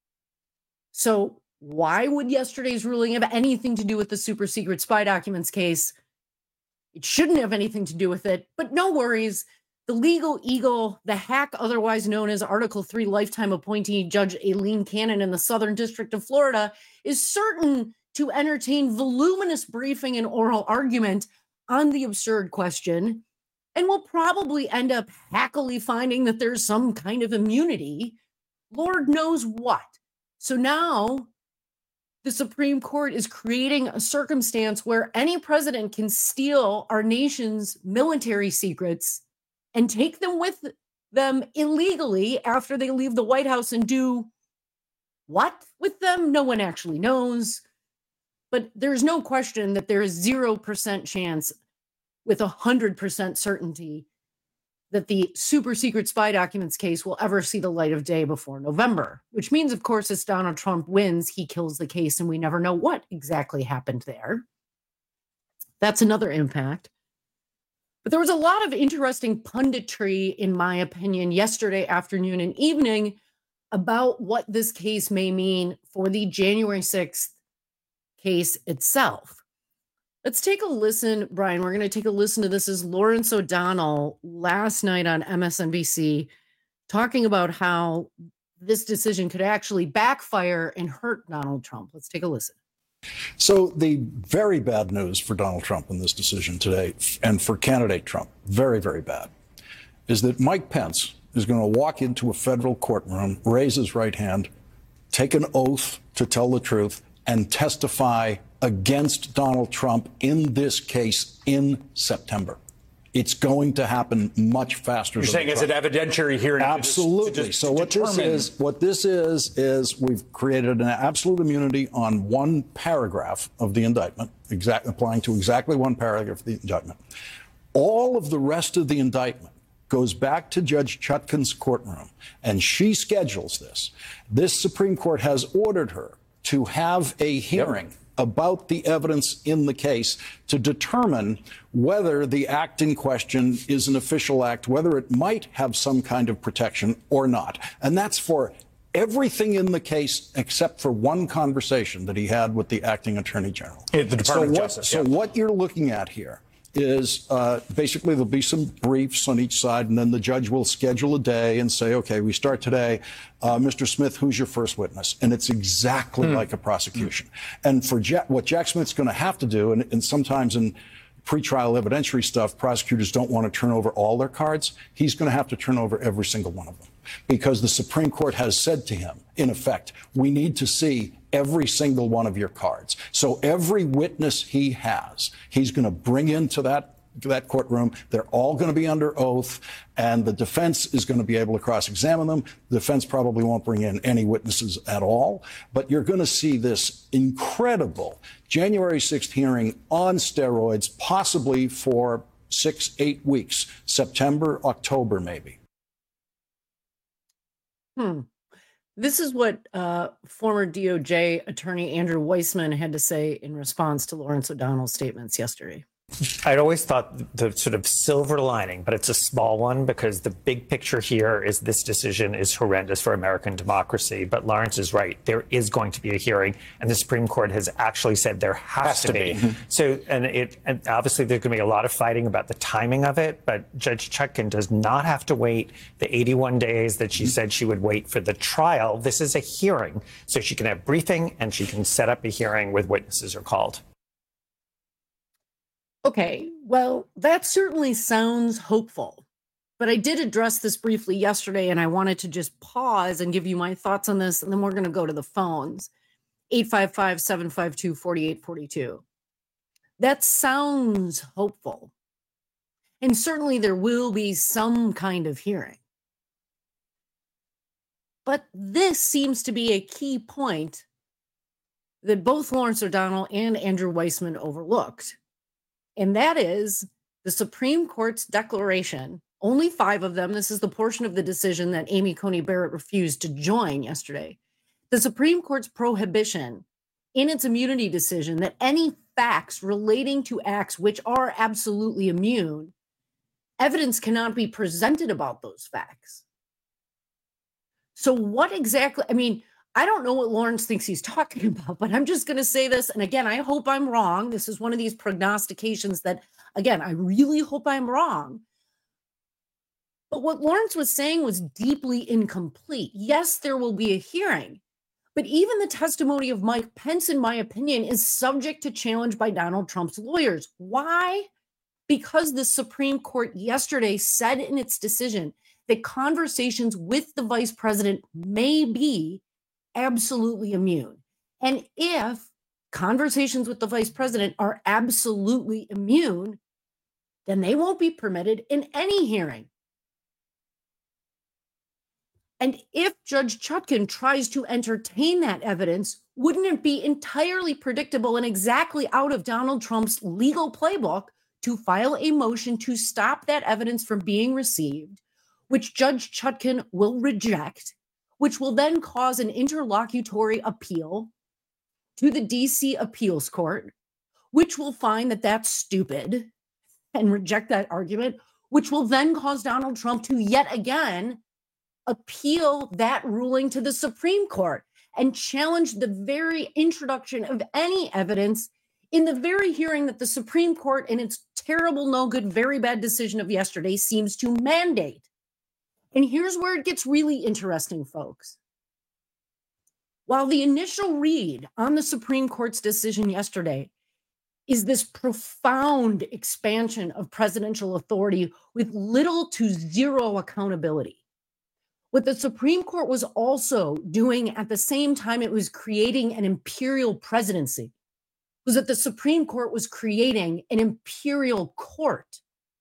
So why would yesterday's ruling have anything to do with the super secret spy documents case? It shouldn't have anything to do with it, but no worries. The legal eagle, the hack otherwise known as Article 3 lifetime appointee Judge Aileen Cannon in the Southern District of Florida, is certain to entertain voluminous briefing and oral argument on the absurd question, and will probably end up hackily finding that there's some kind of immunity. Lord knows what. So now the Supreme Court is creating a circumstance where any president can steal our nation's military secrets and take them with them illegally after they leave the White House and do what with them? No one actually knows. But there's no question that there is 0% chance with 100% certainty that the super secret spy documents case will ever see the light of day before November, which means, of course, as Donald Trump wins, he kills the case and we never know what exactly happened there. That's another impact. But there was a lot of interesting punditry, in my opinion, yesterday afternoon and evening about what this case may mean for the January 6th case itself. Let's take a listen, Brian. We're going to take a listen to this as Lawrence O'Donnell last night on MSNBC talking about how this decision could actually backfire and hurt Donald Trump. Let's take a listen. So the very bad news for Donald Trump in this decision today, and for candidate Trump, very, very bad, is that Mike Pence is going to walk into a federal courtroom, raise his right hand, take an oath to tell the truth, and testify against Donald Trump in this case in September. It's going to happen much faster. You're saying it's an evidentiary hearing? Absolutely. So what this is we've created an absolute immunity on one paragraph of the indictment, applying to exactly one paragraph of the indictment. All of the rest of the indictment goes back to Judge Chutkan's courtroom, and she schedules this. This Supreme Court has ordered her to have a hearing about the evidence in the case to determine whether the act in question is an official act, whether it might have some kind of protection or not. And that's for everything in the case except for one conversation that he had with the acting attorney general. The Department of Justice. So what you're looking at here is basically there'll be some briefs on each side, and then the judge will schedule a day and say, okay, we start today. Mr. Smith, who's your first witness? And it's exactly like a prosecution. And for what Jack Smith's going to have to do, and sometimes in pretrial evidentiary stuff, prosecutors don't want to turn over all their cards. He's going to have to turn over every single one of them, because the Supreme Court has said to him, in effect, we need to see every single one of your cards. So every witness he has, he's going to bring into that courtroom. They're all going to be under oath, and the defense is going to be able to cross-examine them. The defense probably won't bring in any witnesses at all, but you're going to see this incredible January 6th hearing on steroids, possibly for 6-8 weeks, September, October, maybe. This is what former DOJ attorney Andrew Weissman had to say in response to Lawrence O'Donnell's statements yesterday. I'd always thought the sort of silver lining, but it's a small one, because the big picture here is this decision is horrendous for American democracy. But Lawrence is right. There is going to be a hearing, and the Supreme Court has actually said there has to be. So, and obviously there's going to be a lot of fighting about the timing of it, but Judge Chutkan does not have to wait the 81 days that she said she would wait for the trial. This is a hearing, so she can have briefing and she can set up a hearing with witnesses are called. Okay, well, that certainly sounds hopeful, but I did address this briefly yesterday, and I wanted to just pause and give you my thoughts on this, and then we're going to go to the phones. 855-752-4842. That sounds hopeful, and certainly there will be some kind of hearing. But this seems to be a key point that both Lawrence O'Donnell and Andrew Weissman overlooked. And that is the Supreme Court's declaration, only 5 of them. This is the portion of the decision that Amy Coney Barrett refused to join yesterday. The Supreme Court's prohibition in its immunity decision that any facts relating to acts which are absolutely immune, evidence cannot be presented about those facts. So what exactly, I mean, I don't know what Lawrence thinks he's talking about, but I'm just going to say this. And again, I hope I'm wrong. This is one of these prognostications that, again, I really hope I'm wrong. But what Lawrence was saying was deeply incomplete. Yes, there will be a hearing, but even the testimony of Mike Pence, in my opinion, is subject to challenge by Donald Trump's lawyers. Why? Because the Supreme Court yesterday said in its decision that conversations with the vice president may be absolutely immune. And if conversations with the vice president are absolutely immune, then they won't be permitted in any hearing. And if Judge Chutkan tries to entertain that evidence, wouldn't it be entirely predictable and exactly out of Donald Trump's legal playbook to file a motion to stop that evidence from being received, which Judge Chutkan will reject, which will then cause an interlocutory appeal to the DC Appeals Court, which will find that that's stupid and reject that argument, which will then cause Donald Trump to yet again appeal that ruling to the Supreme Court and challenge the very introduction of any evidence in the very hearing that the Supreme Court, in its terrible, no good, very bad decision of yesterday, seems to mandate. And here's where it gets really interesting, folks. While the initial read on the Supreme Court's decision yesterday is this profound expansion of presidential authority with little to zero accountability, what the Supreme Court was also doing at the same time it was creating an imperial presidency was that the Supreme Court was creating an imperial court.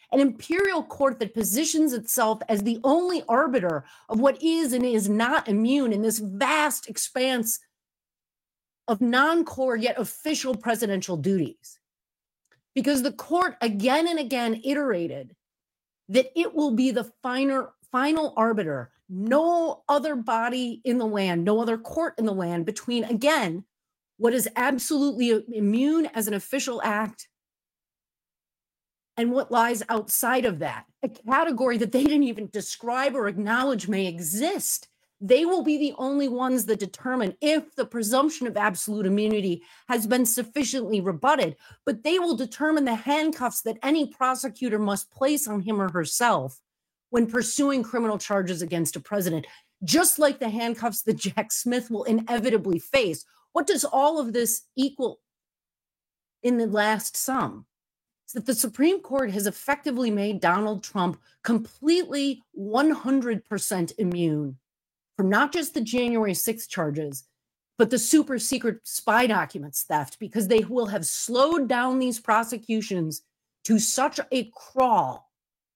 An imperial court that positions itself as the only arbiter of what is and is not immune in this vast expanse of non-core yet official presidential duties. Because the court again and again iterated that it will be the final arbiter, no other body in the land, no other court in the land between, again, what is absolutely immune as an official act and what lies outside of that, a category that they didn't even describe or acknowledge may exist. They will be the only ones that determine if the presumption of absolute immunity has been sufficiently rebutted, but they will determine the handcuffs that any prosecutor must place on him or herself when pursuing criminal charges against a president, just like the handcuffs that Jack Smith will inevitably face. What does all of this equal in the last sum? It's that the Supreme Court has effectively made Donald Trump completely 100% immune from not just the January 6th charges, but the super secret spy documents theft, because they will have slowed down these prosecutions to such a crawl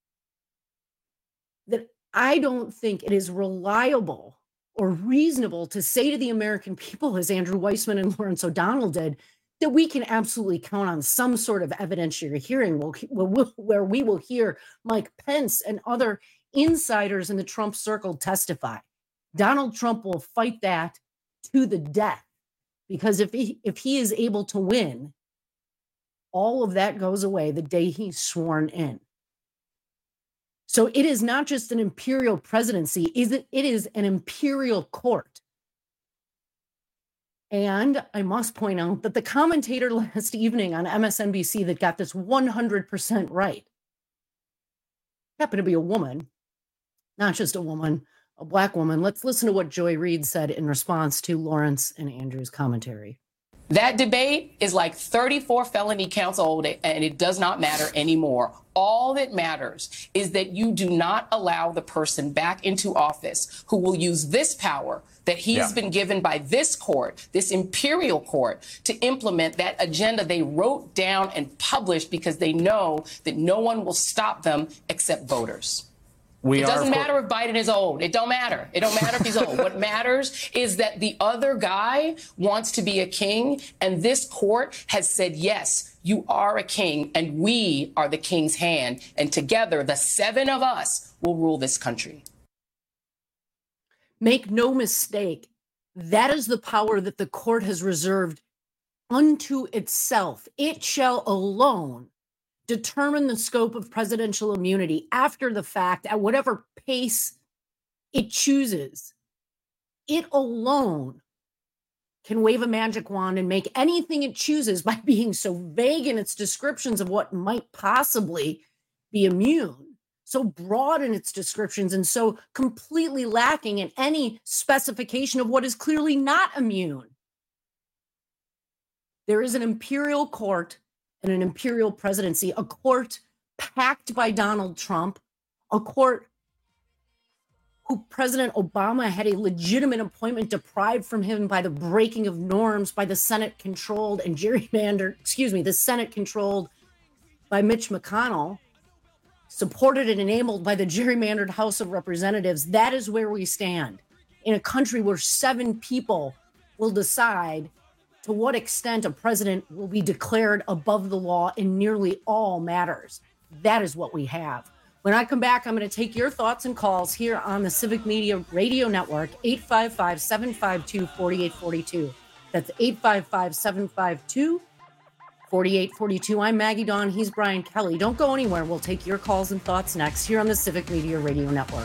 that I don't think it is reliable or reasonable to say to the American people, as Andrew Weissman and Lawrence O'Donnell did, that we can absolutely count on some sort of evidentiary hearing where we will hear Mike Pence and other insiders in the Trump circle testify. Donald Trump will fight that to the death, because if he is able to win, all of that goes away the day he's sworn in. So it is not just an imperial presidency, it is an imperial court. And I must point out that the commentator last evening on MSNBC that got this 100% right happened to be a woman, not just a woman, a Black woman. Let's listen to what Joy Reid said in response to Lawrence and Andrew's commentary. That debate is like 34 felony counts old, and it does not matter anymore. All that matters is that you do not allow the person back into office who will use this power that he's been given by this court, this imperial court, to implement that agenda they wrote down and published because they know that no one will stop them except voters. It doesn't matter if Biden is old. It don't matter. It don't matter if he's old. What matters is that the other guy wants to be a king, and this court has said, yes, you are a king, and we are the king's hand, and together, the 7 of us will rule this country. Make no mistake, that is the power that the court has reserved unto itself. It shall alone determine the scope of presidential immunity after the fact at whatever pace it chooses. It alone can wave a magic wand and make anything it chooses by being so vague in its descriptions of what might possibly be immune, so broad in its descriptions, and so completely lacking in any specification of what is clearly not immune. There is an imperial court and an imperial presidency, a court packed by Donald Trump, a court who President Obama had a legitimate appointment deprived from him by the breaking of norms by the Senate controlled and the Senate controlled by Mitch McConnell, supported and enabled by the gerrymandered House of Representatives. That is where we stand in a country where 7 people will decide to what extent a president will be declared above the law in nearly all matters. That is what we have. When I come back, I'm going to take your thoughts and calls here on the Civic Media Radio Network, 855-752-4842. That's 855-752-4842. I'm Maggie Dawn. He's Brian Kelly. Don't go anywhere. We'll take your calls and thoughts next here on the Civic Media Radio Network.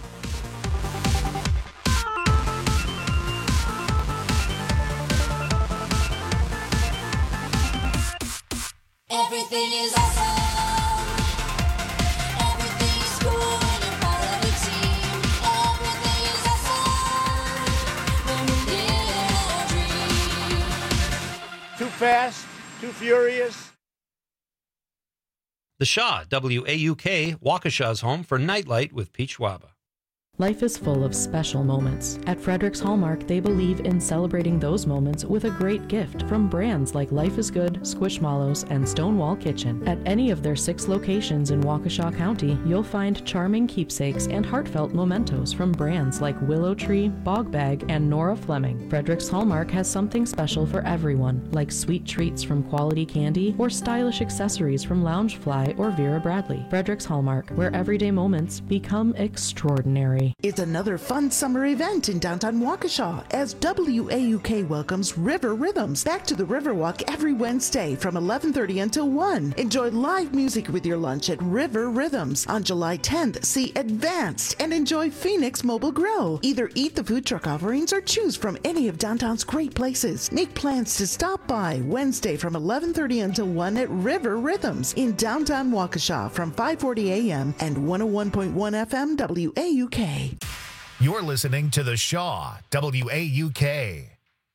Everything is awesome. Everything is cool when you're part of a team. Everything is awesome when we're living a dream. Too fast, too furious. The Shaw, WAUK, Waukesha's home for Nightlight with Pete Schwaba. Life is full of special moments. At Fredericks Hallmark, they believe in celebrating those moments with a great gift from brands like Life is Good, Squishmallows, and Stonewall Kitchen. At any of their 6 locations in Waukesha County, you'll find charming keepsakes and heartfelt mementos from brands like Willow Tree, Bog Bag, and Nora Fleming. Fredericks Hallmark has something special for everyone, like sweet treats from Quality Candy or stylish accessories from Loungefly or Vera Bradley. Fredericks Hallmark, where everyday moments become extraordinary. It's another fun summer event in downtown Waukesha as WAUK welcomes River Rhythms back to the Riverwalk every Wednesday from 11:30 until 1. Enjoy live music with your lunch at River Rhythms. On July 10th, see Advanced and enjoy Phoenix Mobile Grill. Either eat the food truck offerings or choose from any of downtown's great places. Make plans to stop by Wednesday from 11:30 until 1 at River Rhythms in downtown Waukesha from 5:40 a.m. and 101.1 FM WAUK. You're listening to The Shaw, WAUK.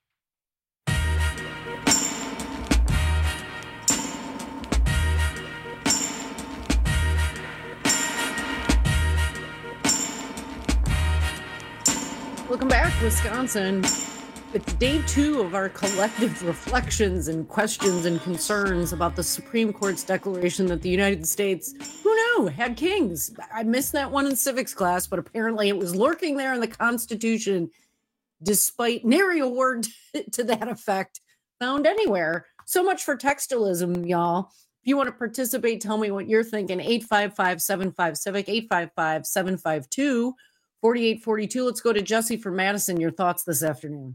Welcome back, Wisconsin. It's day 2 of our collective reflections and questions and concerns about the Supreme Court's declaration that the United States, who knew, had kings. I missed that one in civics class, but apparently it was lurking there in the Constitution, despite nary a word to that effect found anywhere. So much for textualism, y'all. If you want to participate, tell me what you're thinking. 855-75-CIVIC, 855-752-4842. Let's go to Jesse from Madison. Your thoughts this afternoon.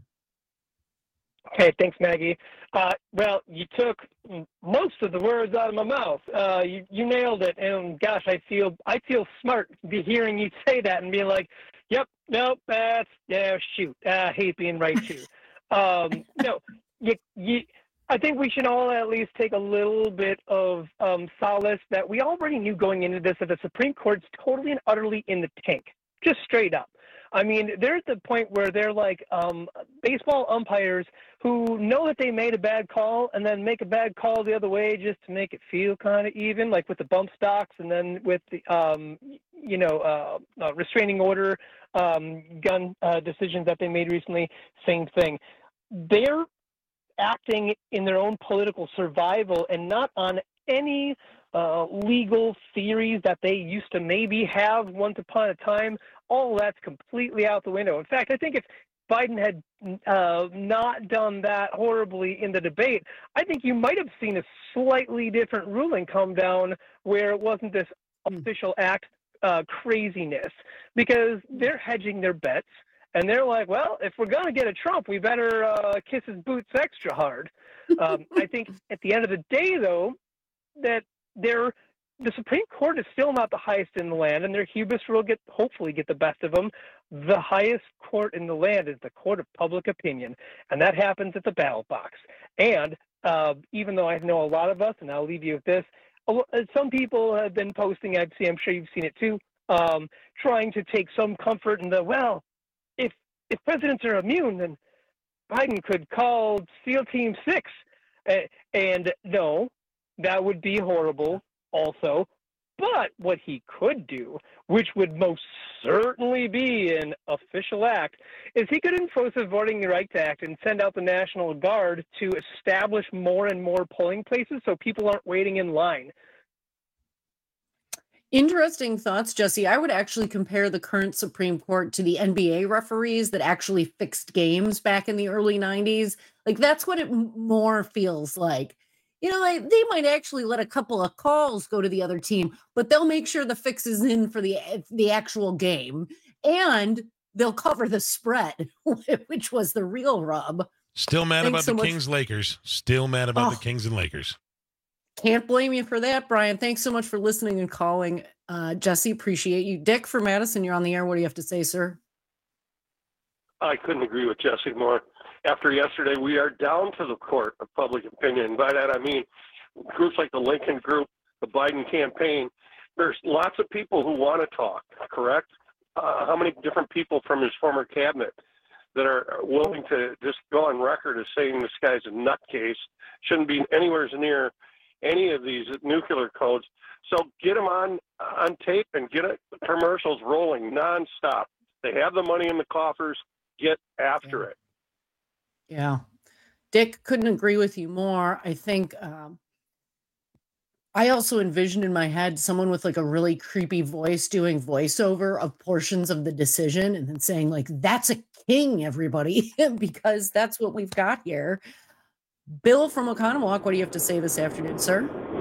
Hey, thanks, Maggie. Well, you took most of the words out of my mouth. You nailed it, and gosh, I feel smart be hearing you say that and being like, "Yep, nope, shoot, I hate being right too." No, I think we should all at least take a little bit of solace that we already knew going into this that the Supreme Court's totally and utterly in the tank, just straight up. I mean, they're at the point where they're like baseball umpires who know that they made a bad call and then make a bad call the other way just to make it feel kind of even, like with the bump stocks and then with the, restraining order gun decisions that they made recently, same thing. They're acting in their own political survival and not on any legal theories that they used to maybe have once upon a time. All that's completely out the window. In fact, I think if Biden had not done that horribly in the debate, I think you might have seen a slightly different ruling come down where it wasn't this official act craziness, because they're hedging their bets. And they're like, well, if we're going to get a Trump, we better kiss his boots extra hard. I think at the end of the day, though, that the Supreme Court is still not the highest in the land, and their hubris will hopefully get the best of them. The highest court in the land is the court of public opinion, and that happens at the ballot box. And even though I know a lot of us, and I'll leave you with this, some people have been posting, I'm sure you've seen it too, trying to take some comfort in if presidents are immune, then Biden could call SEAL Team 6. And no, that would be horrible also. But what he could do, which would most certainly be an official act, is he could enforce the Voting Rights Act and send out the National Guard to establish more and more polling places so people aren't waiting in line. Interesting thoughts, Jesse. I would actually compare the current Supreme Court to the NBA referees that actually fixed games back in the early 90s. Like, that's what it more feels like. You know, like, they might actually let a couple of calls go to the other team, but they'll make sure the fix is in for the actual game, and they'll cover the spread, which was the real rub. Still mad about the Kings-Lakers. Still mad about the Kings and Lakers. Can't blame you for that, Brian. Thanks so much for listening and calling. Jesse, appreciate you. Dick from Madison, you're on the air. What do you have to say, sir? I couldn't agree with Jesse more. After yesterday, we are down to the court of public opinion. By that, I mean groups like the Lincoln Group, the Biden campaign. There's lots of people who want to talk, correct? How many different people from his former cabinet that are willing to just go on record as saying this guy's a nutcase, shouldn't be anywhere near any of these nuclear codes. So get them on tape and get commercials rolling nonstop. They have the money in the coffers. Get after it. Yeah. Dick, couldn't agree with you more. I think I also envisioned in my head someone with like a really creepy voice doing voiceover of portions of the decision and then saying like, that's a king, everybody, because that's what we've got here. Bill from Oconomowoc, what do you have to say this afternoon, sir?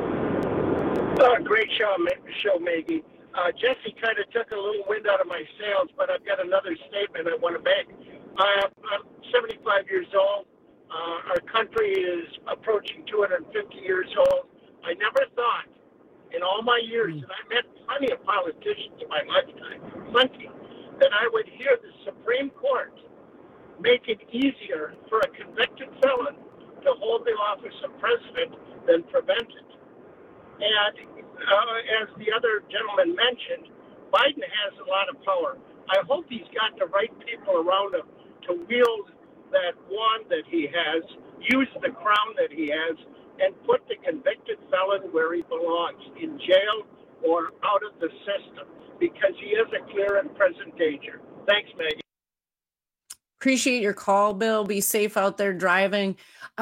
Great show, Maggie. Jesse kind of took a little wind out of my sails, but I've got another statement I want to make. I'm 75 years old. Our country is approaching 250 years old. I never thought in all my years, and I met plenty of politicians in my lifetime, plenty, that I would hear the Supreme Court make it easier for a convicted felon to hold the office of president than prevent it. And as the other gentleman mentioned, Biden has a lot of power. I hope he's got the right people around him to wield that wand that he has, use the crown that he has, and put the convicted felon where he belongs, in jail or out of the system, because he is a clear and present danger. Thanks, Maggie. Appreciate your call, Bill. Be safe out there driving.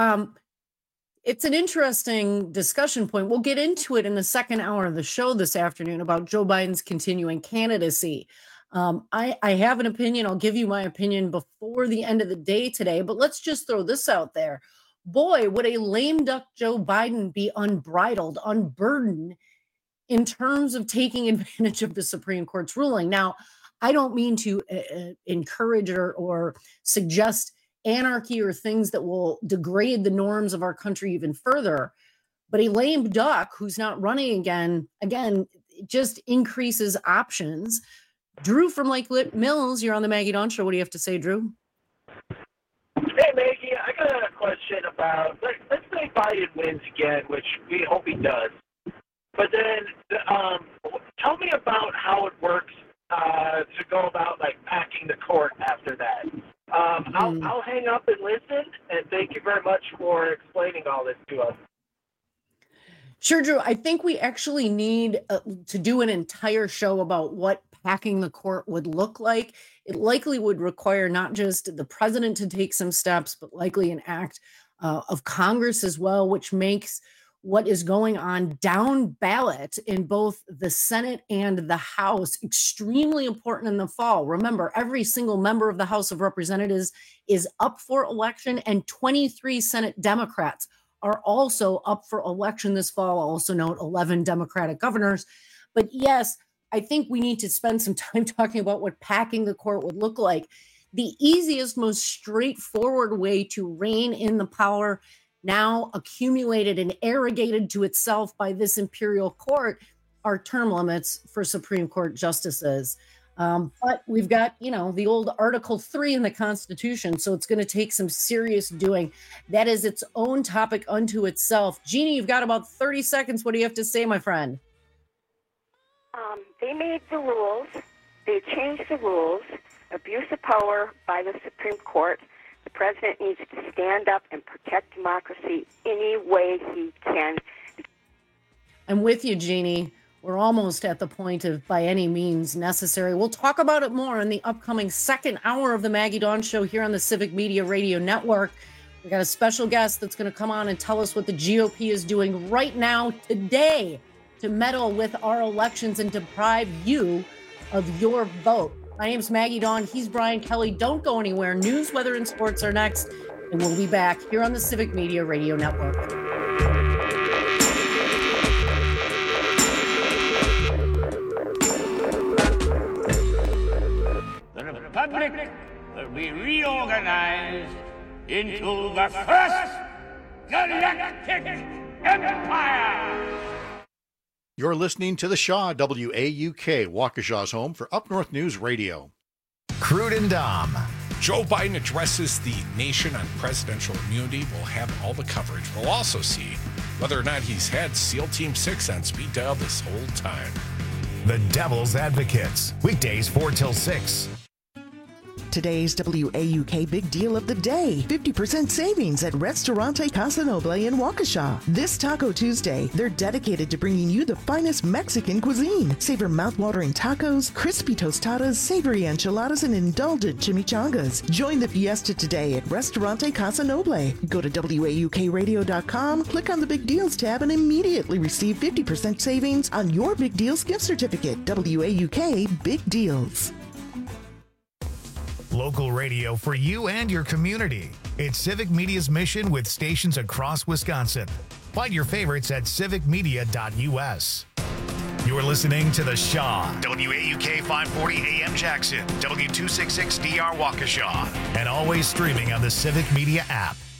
It's an interesting discussion point. We'll get into it in the second hour of the show this afternoon about Joe Biden's continuing candidacy. I have an opinion. I'll give you my opinion before the end of the day today, but let's just throw this out there. Boy, would a lame duck Joe Biden be unbridled, unburdened in terms of taking advantage of the Supreme Court's ruling. Now, I don't mean to encourage or suggest anarchy or things that will degrade the norms of our country even further. But a lame duck who's not running again, it just increases options. Drew from Lake Mills, you're on the Maggie Dawn Show. What do you have to say, Drew? Hey, Maggie, I got a question about, let's say Biden wins again, which we hope he does. But then tell me about how it works to go about, like, packing the court after that. I'll hang up and listen, and thank you very much for explaining all this to us. Sure, Drew. I think we actually need to do an entire show about what packing the court would look like. It likely would require not just the president to take some steps, but likely an act of Congress as well, which makes what is going on down ballot in both the Senate and the House extremely important in the fall. Remember, every single member of the House of Representatives is up for election, and 23 Senate Democrats are also up for election this fall. Also note 11 Democratic governors. But yes, I think we need to spend some time talking about what packing the court would look like. The easiest, most straightforward way to rein in the power now accumulated and arrogated to itself by this imperial court are term limits for Supreme Court justices. But we've got, the old Article 3 in the Constitution, so it's going to take some serious doing. That is its own topic unto itself. Jeannie, you've got about 30 seconds. What do you have to say, my friend? They made the rules. They changed the rules. Abuse of power by the Supreme Court. The president needs to stand up and protect democracy any way he can. I'm with you, Jeannie. We're almost at the point of by any means necessary. We'll talk about it more in the upcoming second hour of the Maggie Dawn Show here on the Civic Media Radio Network. We got a special guest that's going to come on and tell us what the GOP is doing right now, today, to meddle with our elections and deprive you of your vote. My name's Maggie Dawn. He's Brian Kelly. Don't go anywhere. News, weather, and sports are next. And we'll be back here on the Civic Media Radio Network. The Republic will be reorganized into the first galactic empire. You're listening to the Shaw, WAUK, Waukesha's home for Up North News Radio. Crude and Dom. Joe Biden addresses the nation on presidential immunity. We'll have all the coverage. We'll also see whether or not he's had SEAL Team 6 on speed dial this whole time. The Devil's Advocates. Weekdays 4 till 6. Today's WAUK Big Deal of the Day. 50% savings at Restaurante Casa Noble in Waukesha. This Taco Tuesday, they're dedicated to bringing you the finest Mexican cuisine. Savor mouth-watering tacos, crispy tostadas, savory enchiladas, and indulgent chimichangas. Join the fiesta today at Restaurante Casa Noble. Go to WAUKradio.com, click on the Big Deals tab, and immediately receive 50% savings on your Big Deals gift certificate. WAUK Big Deals. Local radio for you and your community. It's Civic Media's mission with stations across Wisconsin. Find your favorites at civicmedia.us. You're listening to The Shaw, WAUK 540 AM Jackson, W266DR Waukesha, and always streaming on the Civic Media app.